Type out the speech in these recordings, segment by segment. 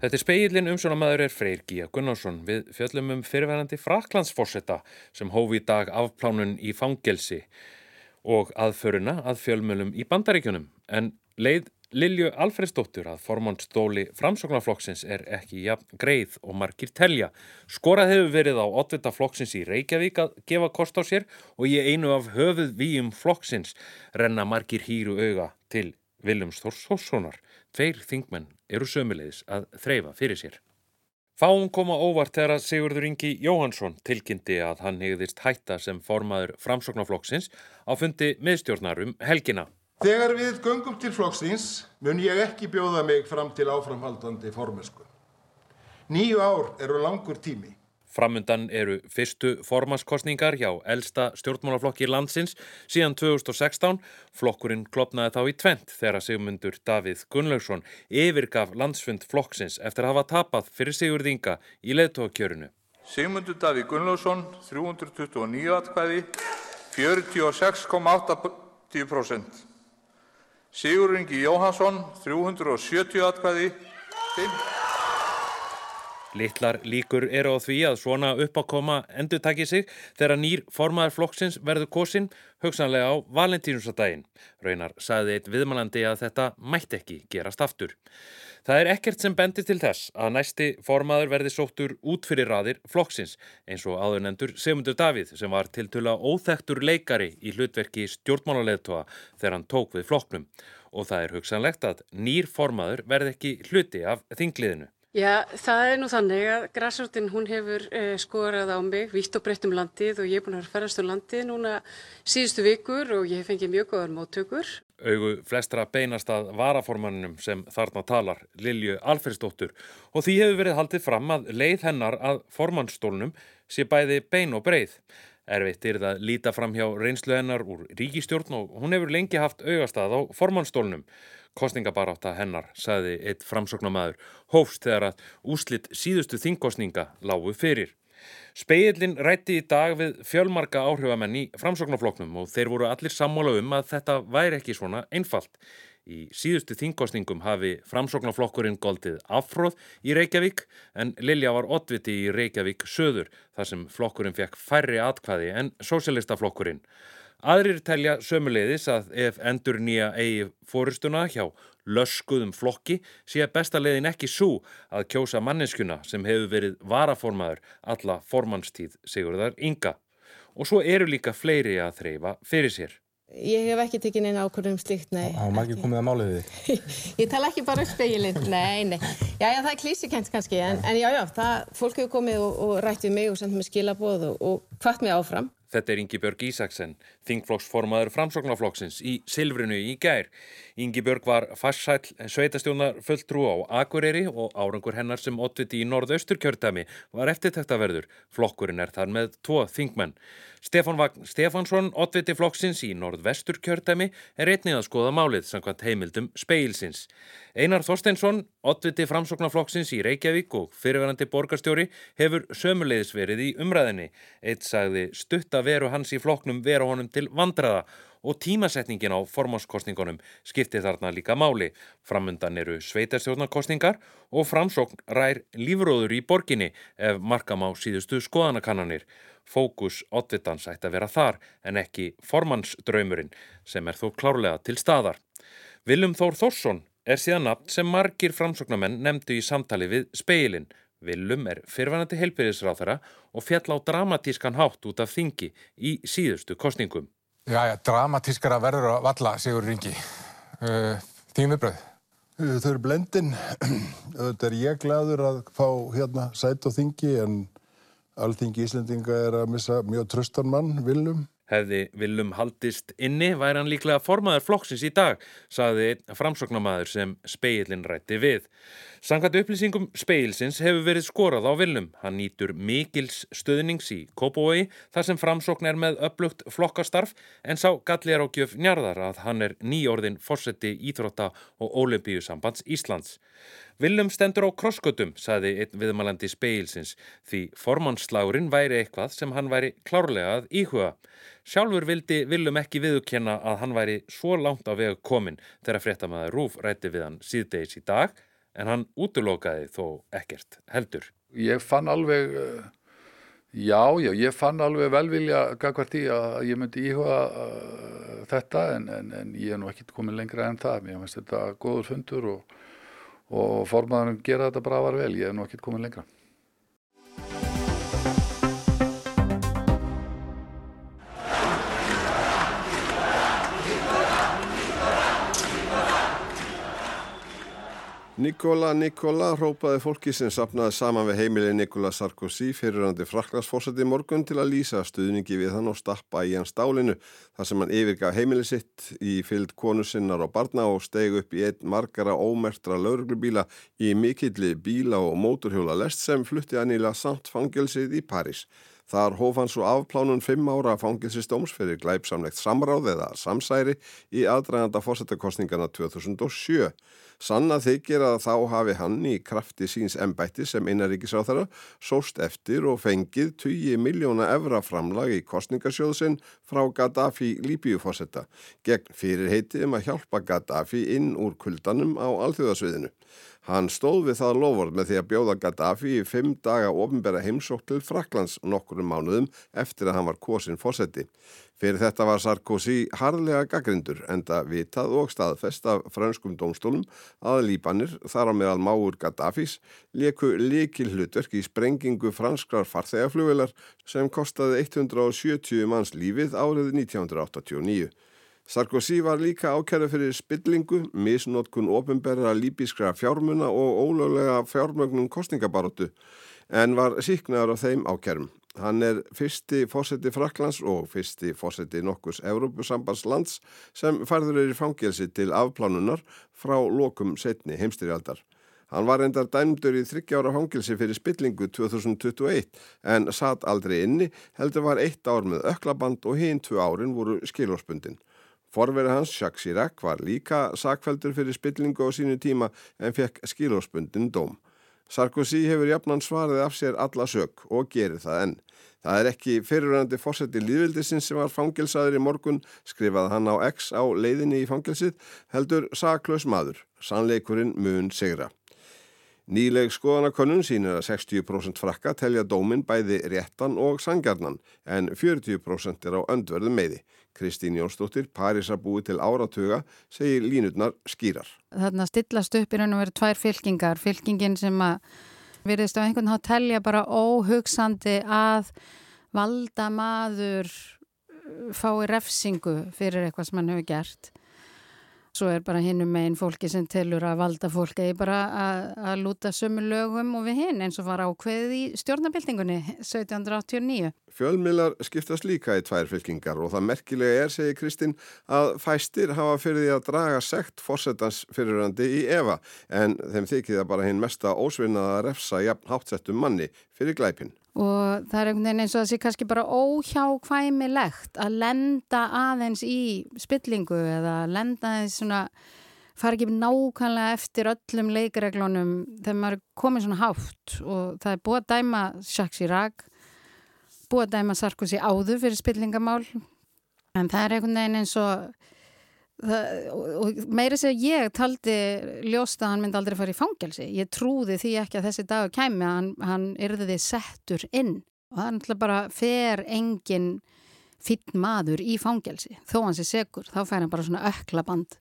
Þetta spegillinn umsjónarmaður Freyr Gíja Gunnarsson. Við fjöllum fyrrverandi Frakklandsforseta sem hóf í dag afplánun í fangelsi og aðföruna að fjölmiðlum í Bandaríkjunum. En leið Lilju Alfreðsdóttur að formannsstóli Framsóknarflokksins ekki jafn greið og margir telja. Skorað hefur verið á oddvita flokksins í Reykjavík að gefa kost á sér og í einu af höfuðvíum flokksins renna margir hýru auga til Willums Þórs Þórssonar. 2 þingmenn eru sömuleiðis að þreifa fyrir sér. Fáum koma óvart þegar að Sigurður Ingi Jóhannsson tilkynnti að hann hygðist hætta sem formaður Framsóknarflokksins á fundi miðstjórnar helgina. Þegar við göngum til flokksins mun ég ekki bjóða mig fram til áframhaldandi formennsku. 9 ár eru langur tími. Framundan eru fyrstu formannskosningar hjá elsta stjórnmálaflokki landsins síðan 2016. Flokkurinn klofnaði þá í tvennt þegar Sigmundur Davíð Gunnlaugsson yfirgaf landsfund flokksins eftir að hafa tapað fyrir Sigurð Inga í leiðtogakjörinu. Sigmundur Davíð Gunnlaugsson 329 atkvæði, 46,80%. Sigurður Ingi Jóhannsson 370 atkvæði, 5. Litlar líkur eru á því að svona uppákoma endurtaki sig þegar nýr formaður flokksins verður kosinn, hugsanlega á Valentínusardaginn. Raunar sagði einn viðmælandi að þetta mætti ekki gerast aftur. Það ekkert sem bendir til þess að næsti formaður verði sóttur út fyrir raðir flokksins, eins og áðurnefndur Sigmundur Davíð sem var tiltölulega óþekktur leikari í hlutverki stjórnmálaleiðtoga þegar hann tók við flokknum. Og það hugsanlegt að nýr formaður verði ekki hluti af þingliðinu. Já, það nú þannig að grasrótin hún hefur skorað á mig vítt og breitt landið og ég búin að ferðast landið núna síðustu vikur og ég hef fengið mjög góðar móttökur. Augu flestra beinast að varaformanninum sem þarna talar, Lilju Alfreðsdóttur, og því hefur verið haldið fram að leið hennar að formannsstólnum sé bæði bein og breið. Erfitt það að líta fram hjá reynslu hennar úr ríkisstjórn og hún hefur lengi haft augastað á formannsstólnum. Kosningabarátta hennar, sagði einn framsóknarmaður, hófst þegar að úrslit síðustu þingkosninga lágu fyrir. Spegillinn ræddi í dag við fjölmarga áhrifamenn í Framsóknarflokknum og þeir voru allir sammála að þetta væri ekki svona einfalt. Í síðustu þingkosningum hafi Framsóknarflokkurinn goldið afhroð í Reykjavík en Lilja var oddviti í Reykjavík söður þar sem flokkurinn fékk færri atkvæði en sósíalistaflokkurinn. Aðrir telja sömuleiðis að ef endurnýja eigi forystuna hjá löskuðum flokki sé besta leiðin ekki sú að kjósa manneskjuna sem hefur verið varaformaður alla formannstíð Sigurðar Inga. Og svo eru líka fleiri að þreifa fyrir sér. Ég hef ekki tekið neina ákvörðun slíkt, nei. Hafa margir komið að málið við? Ég tala ekki bara spegillinn, nei. Já, það klísukent kannski, en já, fólk hefur komið og rætt við mig og sendt mér skilaboð og hvatt mig áfram. Þetta Ingibjörg Ísaksen, þingflokksformaður Framsóknarflokksins í Silfrinu í gær. Ingibjörg var farsæll sveitarstjórnarfulltrú á Akureyri og árangur hennar sem oddviti í Norðausturkjördæmi var eftirtektarverður. Flokkurinn þar með 2 þingmenn. Stefán Vagn Stefánsson, oddviti flokksins í Norðvesturkjördæmi, einnig að skoða málið samkvæmt heimildum Spegilsins. Einar Þorsteinsson, oddviti Framsóknarflokksins í Reykjavík og fyrrverandi borgarstjóri, hefur sömuleiðis verið í umræðinni. Einn sagði stutta veru hans í flokknum vera honum til vandræða og tímasetningin á formannskosningunum skipti þarna líka máli. Framundan eru sveitarstjórnarkosningar og Framsókn rær lífróður í borginni ef marka má síðustu skoðanakannanir. Fókus oddvitans ætti að vera þar en ekki formannsdraumurinn sem þó klárlega til staðar. Willum Þór Þórsson síðan nafn sem margir framsóknarmenn nefndu í samtali við Spegilinn. Willum fyrrverandi heilbrigðisráðherra og féll á dramatískan hátt út af þingi í síðustu kosningum. Já, dramatískara verður að valla, Sigurður Ingi. Þín viðbrögð? Þau eru blendin. Þetta ég glaður að fá sæti á þingi en Alþingi Íslendinga að missa mjög traustan mann, Willum. Hefði Willum haldist inni væri hann líklega formaður flokksins í dag, sagði einn framsóknarmaður sem Spegillinn ræddi við. Samkvæmt upplýsingum Spegilsins hefur verið skorað á Willum. Hann nýtur mikils stuðnings í Kópavogi þar sem Framsókn með öflugt flokkastarf en sá galli á gjöf Njarðar að hann nýorðinn forseti Íþrótta- og Ólympíusambands Íslands. Willum stendur á krossgötum, sagði einn viðmælandi Spegilsins, því formannsslagurinn væri eitthvað sem hann væri klárlega að íhuga. Sjálfur vildi Willum ekki viðurkenna að hann væri svo langt á veg kominn þegar fréttamaður RÚV ræddi við hann síðdegis í dag, en hann útilokaði þó ekkert heldur. Ég fann alveg, ég fann alveg velvilja gagnvart í að ég myndi íhuga þetta en ég nú ekki komin lengra en það. Mér finnst þetta góður fundur og formaðurinn gera þetta bara vel. Ég nú ekki komin lengra. Nicola, hrópaði fólki sem safnaði saman við heimili Nicolas Sarkozy, fyrrverandi Frakklandsforseti í morgun til að lýsa stuðningi við hann og stappa í hann stálinu, þar sem hann yfirgaf heimili sitt í fylgd konu sinnar og barna og steig upp í einn margara ómerktra lögreglubíla í mikilli bíla- og mótorhjóla lest sem flutti hann í La Sainte fangelsið í París. Þar hóf hann svo afplánun 5 ára fangelsisdóms fyrir glæpsamlegt samráð eða samsæri í aðdraganda forsetakosningana 2007. Sannað þykir að þá hafi hann í krafti síns embætti sem innanríkisráðherra sóst eftir og fengið 20 milljóna evra framlag í kosningasjóð frá Gaddafi Líbíuforseta gegn fyrirheiti að hjálpa Gaddafi inn úr kuldanum á alþjóðasviðinu. Hann stóð við það loforð með því að bjóða Gaddafi í 5 daga opinbera heimsókn til Frakklands nokkrum mánuðum eftir að hann var kosinn forseti. Fyrir þetta var Sarkozy harðlega gagnrýndur enda vitað og staðfest af frönskum dómstólum að Líbanir, þar á meðal mágur Gaddafis, léku lykilhlutverk í sprengingu franskrar farþegaflugvélar sem kostaði 170 manns lífið árið 1989. Sarkozy var líka ákærður fyrir spillingu, misnotkun opinberra líbískra fjármuna og ólöglega fjármögnun kosningabaráttu, en var sýknaður á þeim ákærum. Hann fyrsti forseti Frakklands og fyrsti forseti nokkurs Evrópusambandslands sem færður í fangelsi til afplánunar frá lokum seinni heimsstyrjaldar. Hann var reyndar dæmdur í 3 ára fangelsi fyrir spillingu 2021 en satt aldrei inni, heldur var 1 ár með ökklaband og hin 2 árin voru skilorðsbundin. Forveri hans, Jacques Chirac, var líka sakfelldur fyrir spillingu á sínu tíma en fekk skilorðsbundin dóm. Sarkozy hefur jafnan svarið af sér alla sök og gerir það enn. Það ekki fyrrverandi forseti lýðveldisins sem var fangelsaður í morgun, skrifaði hann á X á leiðinni í fangelsið, heldur saklaus maður. Sannleikurinn mun sigra. Nýleg skoðanakönnun sýnir að 60% Frakka telja dóminn bæði réttan og sanngjarnan, en 40% á öndverðum meiði. Kristín Jónsdóttir, Parísarbúi til áratuga, segir línurnar skýrar. Þarna stillast upp í raun og veru 2 fylkingar. Fylkingin sem að virðist á einhvern hátt telja bara óhugsandi að valdamaður fái refsingu fyrir eitthvað sem hann hefur gert. Svo bara hinum megin fólki sem telur að valda fólk eigi bara að lúta sömu lögum og við hinn eins og var ákveðið í stjórnarbyltingunni 1789. Fjölmiðlar skiptast líka í 2 fylkingar og það merkilega segir Kristín, að fæstir hafa fyrir því að draga sekt forsetans fyrrverandi í efa en þeim þykir það bara hinn mesta ósvinnaða að refsa jafn háttsettum manni fyrir glæpinn. Og það einhvern veginn eins og það sé kannski bara óhjákvæmilegt að lenda aðeins í spillingu eða lenda aðeins svona, fara ekki nákvæmlega eftir öllum leikreglunum þegar maður komið svona hátt og það búið að dæma Jacques Chirac, búið að dæma Sarkozy áður fyrir spillingamál en það einhvern veginn eins og og meira sér ég taldi ljóst að hann myndi aldrei fara í fangelsi. Ég trúði því ekki að þessi dagur kæmi að hann yrði settur inn og það náttúrulega bara fer engin fínn maður í fangelsi þó hann sé sekur, þá fær hann bara svona ökklaband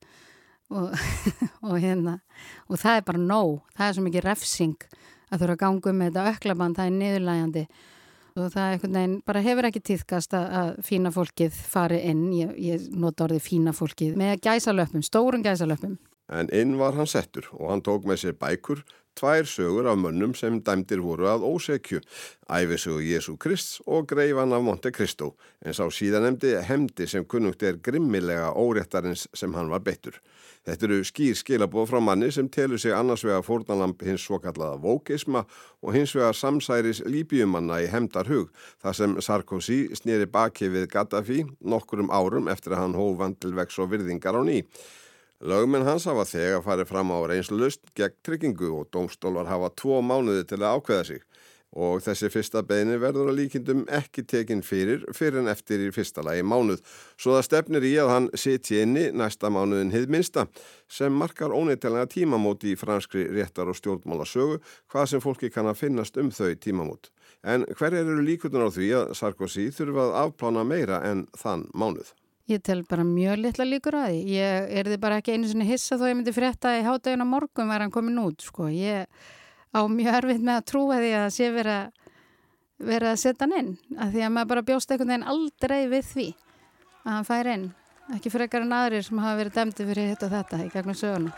og það bara nóg, það svo mikið refsing að þurfa að ganga með þetta ökklaband, það niðurlægjandi og það einhvern veginn bara hefur ekki tíðkast að fína fólkið fari inn, ég nota orðið fína fólkið, með gæsalöppum, stórum gæsalöppum. En inn var hann settur og hann tók með sér bækur, 2 sögur af mönnum sem dæmdir voru að ósekju, ævisögu Jesú Krists og greifan af Monte Cristo, en sá síðanemdi hefndi sem kunnugt grimmilega óréttarins sem hann var beittur. Þetta eru skýr skilaboð frá manni sem telur sig annars vegar fórnarlamb hins svokallaða vókisma og hins vegar samsæris líbíumanna í hefndarhug, þar sem Sarkozy sneri baki við Gaddafi nokkrum árum eftir að hann hóf hann til vegs og virðingar á ný. Lögmenn hans hafa þegar farið fram á reynslulausn gegn tryggingu og dómstólar hafa 2 mánuði til að ákveða sig. og þessi fyrsta beiðni verður að líkindum ekki tekin fyrir en eftir í fyrsta lagi mánuð. Svo það stefnir í að hann sitji inni næsta mánuðin hið minnsta, sem markar óneitanlega tímamót í franskri réttar- og stjórnmálasögu, hvað sem fólki kann að finnast þau tímamót. En hverjar eru líkurnar á því að Sarkozy þurfa að afplána meira en þann mánuð? Ég tel bara mjög litla líkur að því. Ég yrði bara ekki einu sinni hissa þó ég myndi frétta í hádeginu á morgun var hann komin út, sko. Ég á mjög erfitt með að trúa því að sé verið að setja hann inn. Af því að maður bara bjóst einhvern veginn aldrei við því að hann fær inn. Ekki frekar en aðrir sem hafa verið dæmdi fyrir hitt og þetta í gegnum söguna.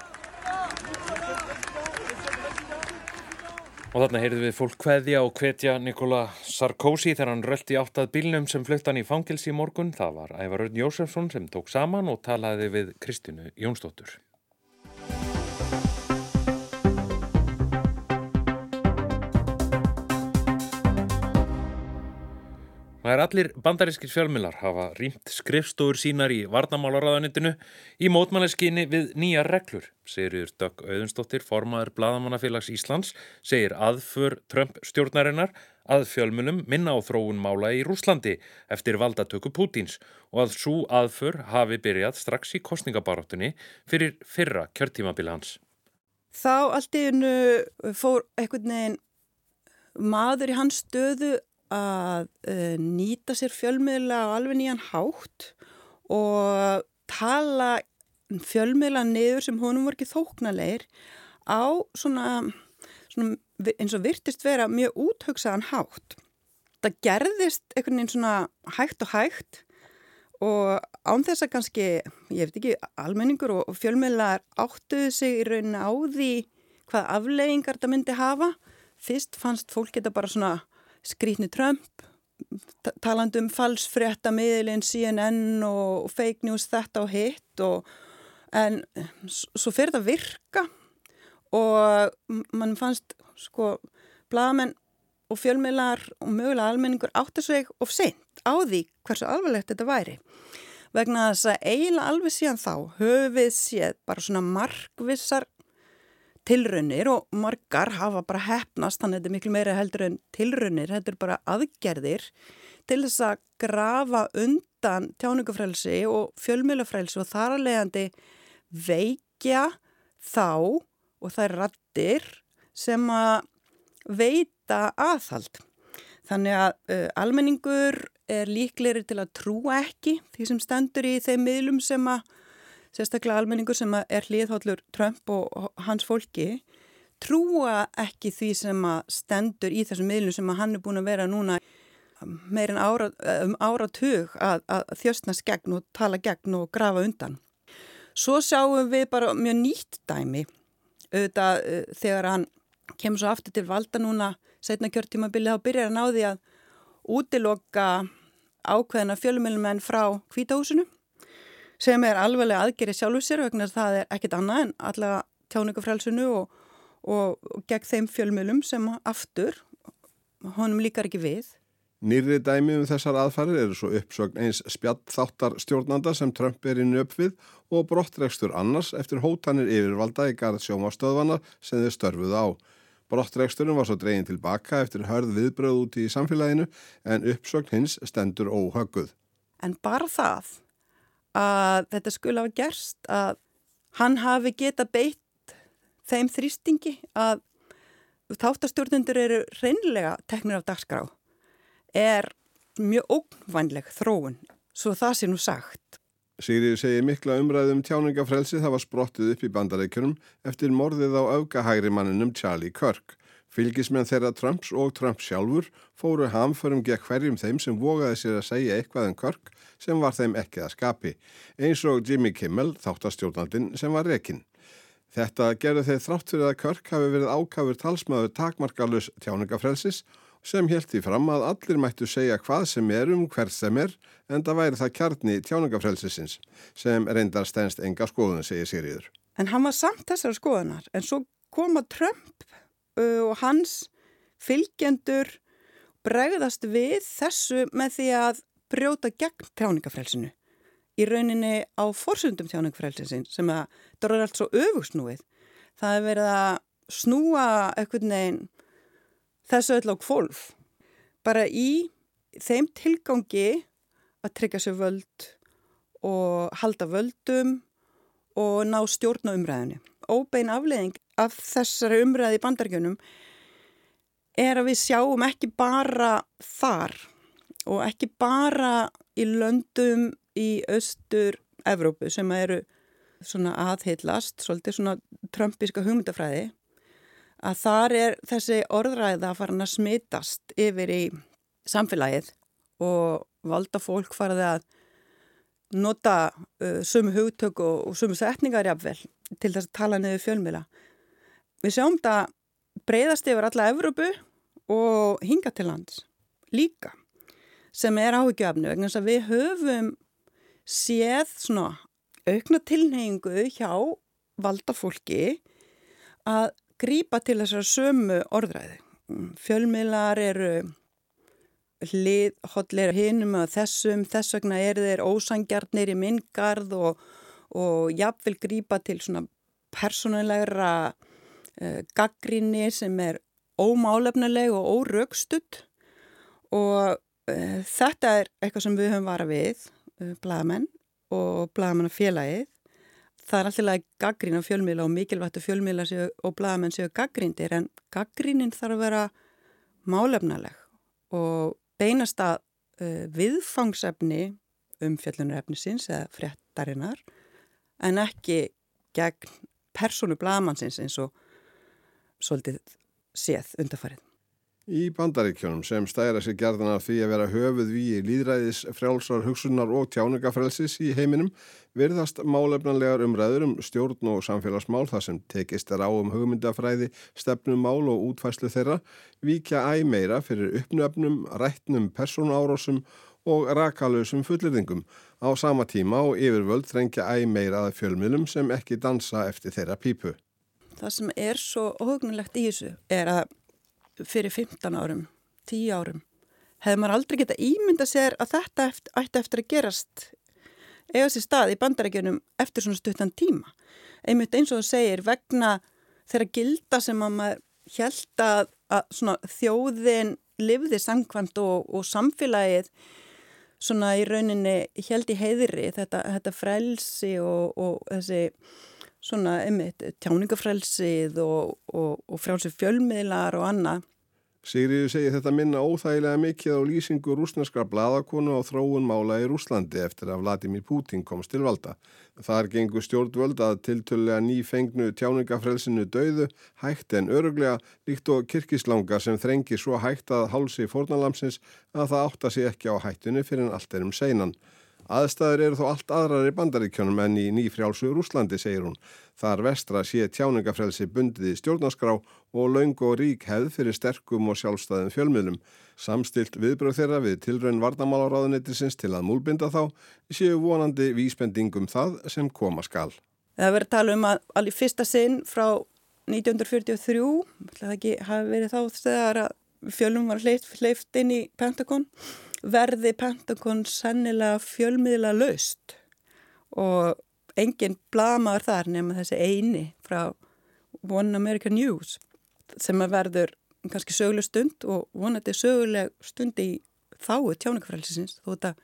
Og þarna heyrðum við fólk kveðja og hvetja Nicolas Sarkozy þegar hann rölti átt að bílnum sem flutti hann í fangelsi í morgun. Það var Ævar Örn Jósefsson sem tók saman og talaði við Kristínu Jónsdóttur. Það allir bandarískir fjölmiðlar hafa rýmt skrifstofur sínar í varnarmálaráðuneytinu í mótmælaskyni við nýjar reglur. Sigríður Dögg Auðunsdóttir, formaður Blaðamannafélags Íslands, segir aðför Trump stjórnarinnar að fjölmiðlum minna á þróun mála í Rússlandi eftir valdatöku Pútíns og að sú aðför hafi byrjað strax í kosningabaráttunni fyrir fyrra kjörtímabili hans. Þá allt í einu fór einhvern veginn maður í hans stöðu að nýta sér fjölmiðla á alveg nýjan hátt og tala fjölmiðla niður sem honum voru ekki þóknanlegir á svona eins og virtist vera mjög úthugsaðan hátt. Það gerðist einhvern veginn svona hægt og hægt og án þess að kannski, ég veit ekki, almenningur og fjölmiðlar áttuðu sig í rauninni á því hvað afleiðingar það myndi hafa. Fyrst fannst fólk þetta bara svona skrýtni Trump, talandi falsfréttamiðilinn CNN og fake news þetta og hitt en svo fer þetta að virka og mann fannst blaðamenn og fjölmiðlar og mögulega almenningur áttu sig of seint á því hversu alvarlegt þetta væri. Vegna þess að eiginlega alveg síðan þá höfum við séð bara svona markvissar tilraunir og margar hafa bara heppnast, þannig að þetta er miklu meira heldur en tilraunir, þetta er bara aðgerðir til þess að grafa undan tjáningafrelsi og fjölmiðlafrelsi og þar að leiðandi veikja þá og þær raddir sem að veita aðhald. Þannig að almenningur er líklegri til að trúa ekki því sem stendur í þeim miðlum sem að sérstaklega almenningur sem er hliðhollur Trump og hans fólki, trúa ekki því sem að stendur í þessum miðlum sem að hann er búin að vera núna meir en áratug að þjösnast gegn og tala gegn og grafa undan. Svo sjáum við bara mjög nýtt dæmi, auðvitað þegar hann kemur svo aftur til valda núna, seinna kjörtímabili, þá byrjar hann á því að útiloka ákveðina fjölmiðlumenn frá Hvíta húsinu, sem er alveglega aðgerið sjálfur sér vegna þess að það er ekkert annað en allega tjáningafrelsinu og gegn þeim fjölmiðlum sem aftur honum líkar ekki við. Nýrri dæmi þessar aðfarir eru svo uppsögn eins spjallþáttar stjórnanda sem Trump er í nöp við og brottrekstur annars eftir hótanir yfirvalda í garð sjónvarpsstöðvanna sem þeir störfuðu á. Brottreksturinn var svo dregin tilbaka eftir hörð viðbröð úti í samfélaginu en uppsögn hins stendur óhögguð. En bara það að þetta skulle hafa gerst, að hann hafi geta beitt þeim þrýstingi að þáttastjórnendur eru hreinlega teknir af dagskrá, er mjög ógnvænleg þróun, svo það sé nú sagt. Sigríður segir mikla umræðum tjáningafrelsi það var sprottið upp í Bandaríkjunum eftir morðið á öfgahægri manninum Charlie Kirk. Fylgismenn þeirra Trumps og Trump sjálfur fóru hamförum gegn hverjum þeim sem vogaði sér að segja eitthvað Kirk sem var þeim ekki að skapi, eins og Jimmy Kimmel, þáttastjórnandinn sem var rekinn. Þetta gerði þeir þrátt fyrir að Kirk hafi verið ákafur talsmaður takmarkalus tjáningafrelsis sem hélt því fram að allir mættu segja hvað sem er hvert sem er, enda væri það kjarni tjáningafrelsisins, sem reyndar stenst enga skoðun, segir Sigríður. En hann var samt þessar skoðunar, en svo koma Trump og hans fylgjendur bregðast við þessu með því að brjóta gegn tjáningafrelsinu. Í rauninni á forsöndum tjáningafrelsins sem að það er allt svo öfugsnúið. Það er verið að snúa einhvern veginn þessu öll á hvolf. Bara í þeim tilgangi að tryggja sér völd og halda völdum og ná stjórn á umræðinni. Óbein afleiðing af þessari umræði í Bandaríkjunum er að við sjáum ekki bara þar og ekki bara í löndum í Austur-Evrópu sem eru svona aðhyllast, svolítið svona trumpiska hugmyndafræði, að þar er þessi orðræða farin að smitast yfir í samfélagið og valda fólk farið að nota sömu hugtök og sömu setningar jafnvel til þess að tala niður fjölmiðla. Við sjáum þetta breiðast yfir alla Evrópu og hinga til lands líka, sem er áhyggjuefni vegna þess að við höfum séð svona aukna tilhneigingu hjá valda fólki að grípa til þessar sömu orðræði. Fjölmiðlar eru hliðhollir hinum að þess vegna eru þeir ósangjarnir í minn garð og jafnvel grípa til svona persónulegra gagnrýni sem er ómálefnaleg og órökstudd og þetta er eitthvað sem við höfum varað við, blaðamenn og blaðamannafélagið. Það er alltaf að gagnrýna fjölmiðla og mikilvægt að fjölmiðla og blaðamenn séu gagnrýndir en gagnrýnin þarf að vera málefnaleg og beinast að viðfangsefni umfjöllunarefnisins eða fréttarinnar en ekki gegn persónu blaðamannsins eins og svolítið séð undanfarið. Í Bandaríkjunum sem stæra sig gjarnan af því að vera höfuðvíi lýðræðis, frjálsar hugsunar og tjáningafrelsis í heiminum virðast málefnanlegar umræður stjórn og samfélagsmál þar sem tekist á hugmyndafræði, stefnumál og útfærslu þeirra víkja æ meira fyrir uppnöfnum, rættnum persónuárásum og rakalausum fullyrðingum á sama tíma og yfirvöld þrengja æ meira að fjölmiðlum sem ekki dansa eftir þeirra pípu. Það sem er svo óhugnulegt í þessu er að fyrir 15 árum, 10 árum, hefði maður aldrei getað ímyndað sér að þetta ætti eftir að gerast eiga sér stað í Bandaríkjunum eftir svona stuttan tíma. Einmitt eins og þú segir, vegna þeirra gilda sem að maður hélt að svona þjóðin lifði samkvæmt og samfélagið svona í rauninni hélt í heiðri þetta frelsi og þessi svona tjáningafrelsið og frjálsi fjölmiðlar og annað. Sigríður segir þetta minna óþægilega mikið á lýsingu rússneskra blaðakonu á þróun mála í Rússlandi eftir að Vladimir Putin komst til valda. Þar gengur stjórnvöld að tiltölulega nýfengnu tjáningafrelsinu dauðu, hægt en örugglega, líkt og kirkislanga sem þrengir svo hægt að hálsi fórnarlamsins að það átta sig ekki á hættunni fyrir en allt seinan. Aðstæður eru þó allt aðrar í Bandaríkjunum en í nýfrjálsu Rússlandi, segir hún. Þar vestra sé tjáningafrelsi bundið í stjórnarskrá og löng og rík hefð fyrir sterkum og sjálfstæðum fjölmiðlum. Samstillt viðbrögð þeirra við tilraun varnarmálaráðuneytisins til að múlbinda þá séu vonandi vísbendingum það sem koma skal. Það verður að tala að alveg fyrsta sinn frá 1943, það ekki hafi verið þá þegar að fjölum var hleypt inn í Pentagon, verði Pentagon sennilega fjölmiðla laust og engin blaðamaður þar nema þessi eini frá One American News sem að verður kannski söguleg stund og vonandi söguleg stund í þáu tjáningafrelsisins þó þetta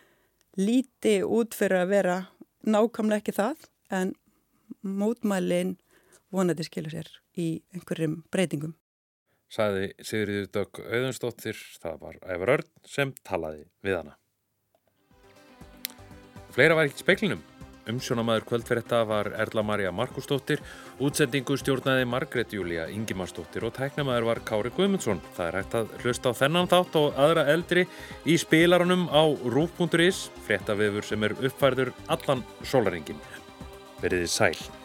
líti út fyrir að vera nákvæmlega ekki það en mótmælin vonandi skilur sér í einhverjum breytingum. Sagði Sigríður Dögg Auðunsdóttir, það var Ævar Örn sem talaði við hana. Fleira var ekki í speglinum. Umsjónamaður kvöldfrétta var Erla María Markúsdóttir, útsendingu stjórnaði Margrét Júlía Ingimarsdóttir og tæknamaður var Kári Guðmundsson. Það er hægt að hlusta á þennan þátt og aðra eldri í spilaranum á rúv.is, fréttavefur sem er uppfærður allan sólarhringinn. Verið sæl.